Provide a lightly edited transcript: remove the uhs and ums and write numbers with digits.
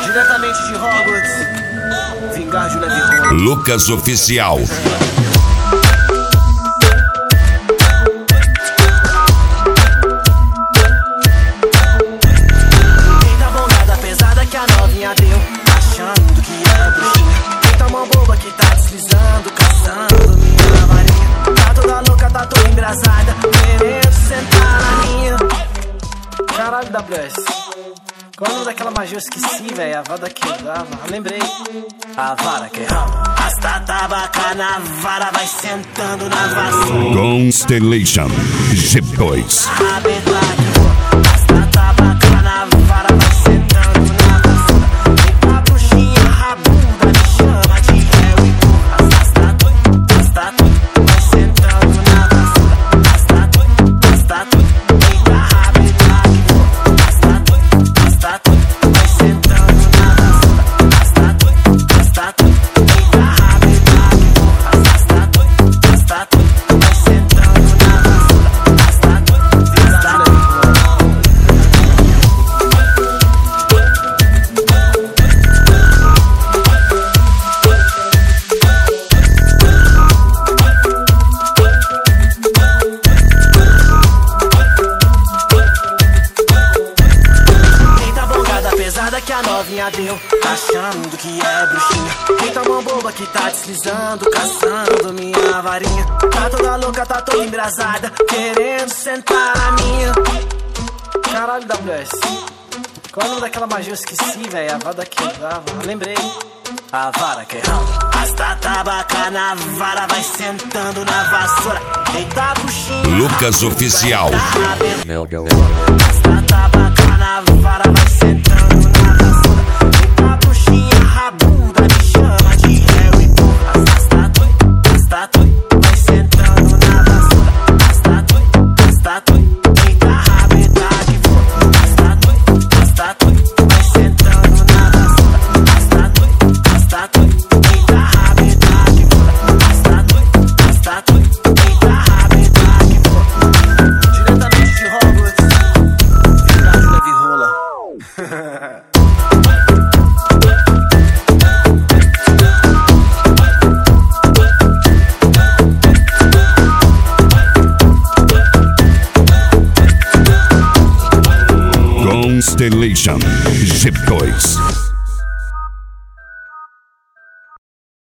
Diretamente de Hogwarts, Vingardio Leve. Lucas Oficial. Eita bongada pesada que a novinha deu, achando que é bruxinha. Eita mão boba que tá deslizando, caçando minha varinha. Tá toda louca, tá toda embrasada, querendo sentar na minha. Caralho, WS. Qual é o nome daquela magia? Eu esqueci, velho. A vara que dava. Lembrei. A vara que rala. Hasta tabaca na vara, vai sentando na vassoura. Constellation G2. A verdade, hasta tabaca na vara, vai sentando na vassoura. Eita bruxinha rabuda, me chama de Harry Potter. Hasta doido, vai sentando na vassoura. Hasta doido, eita rabetade. Hasta doido, vai sentando na vassoura. Hasta doido, eita rabetade. Hasta doido, vai sentando na vassoura. Hasta doido, eita bongada pesada que a novinha deu, achando que é bruxinha. Eita mão boba que tá deslizando, caçando minha varinha. Tá toda louca, tá toda embrasada, querendo sentar na minha. Caralho, WS. Qual é o nome daquela magia? Eu esqueci, velho. A vara que dava. Lembrei. A vara que rala. Hasta tabaca na vara, vai sentando na vassoura. Eita bruxinha. Lucas Oficial. Hasta tabaca na vara,